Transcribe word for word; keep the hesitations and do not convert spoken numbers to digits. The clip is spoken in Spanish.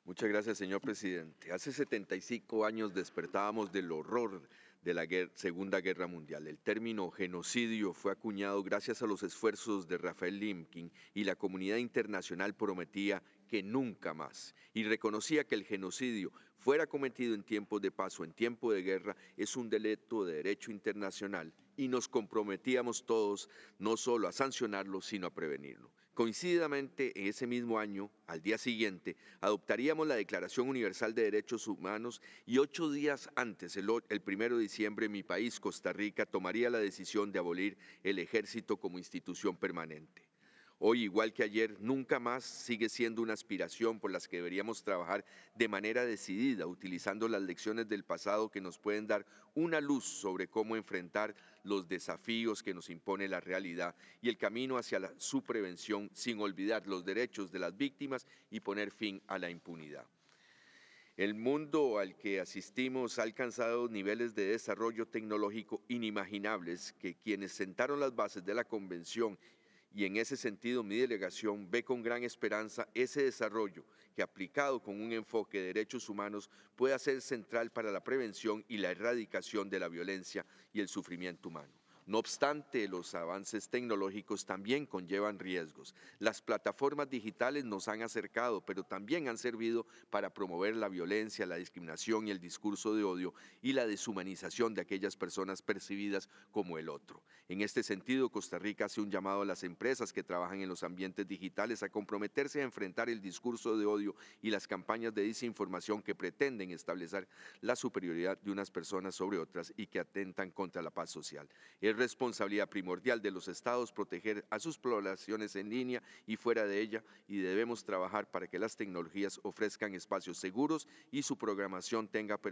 Muchas gracias, señor presidente. Hace setenta y cinco años despertábamos del horror de la guer- Segunda Guerra Mundial. El término genocidio fue acuñado gracias a los esfuerzos de Rafael Limkin y la comunidad internacional prometía que nunca más. Y reconocía que el genocidio fuera cometido en tiempos de paz o en tiempo de guerra es un delito de derecho internacional y nos comprometíamos todos no solo a sancionarlo, sino a prevenirlo. Coincididamente, en ese mismo año, al día siguiente, adoptaríamos la Declaración Universal de Derechos Humanos y ocho días antes, el, o- el primero de diciembre, mi país, Costa Rica, tomaría la decisión de abolir el ejército como institución permanente. Hoy, igual que ayer, nunca más sigue siendo una aspiración por las que deberíamos trabajar de manera decidida, utilizando las lecciones del pasado que nos pueden dar una luz sobre cómo enfrentar los desafíos que nos impone la realidad y el camino hacia la, su prevención sin olvidar los derechos de las víctimas y poner fin a la impunidad. El mundo al que asistimos ha alcanzado niveles de desarrollo tecnológico inimaginables que quienes sentaron las bases de la Convención y en ese sentido mi delegación ve con gran esperanza ese desarrollo que aplicado con un enfoque de derechos humanos puede ser central para la prevención y la erradicación de la violencia y el sufrimiento humano. No obstante, los avances tecnológicos también conllevan riesgos. Las plataformas digitales nos han acercado, pero también han servido para promover la violencia, la discriminación y el discurso de odio y la deshumanización de aquellas personas percibidas como el otro. En este sentido, Costa Rica hace un llamado a las empresas que trabajan en los ambientes digitales a comprometerse a enfrentar el discurso de odio y las campañas de desinformación que pretenden establecer la superioridad de unas personas sobre otras y que atentan contra la paz social. Es responsabilidad primordial de los estados proteger a sus poblaciones en línea y fuera de ella y debemos trabajar para que las tecnologías ofrezcan espacios seguros y su programación tenga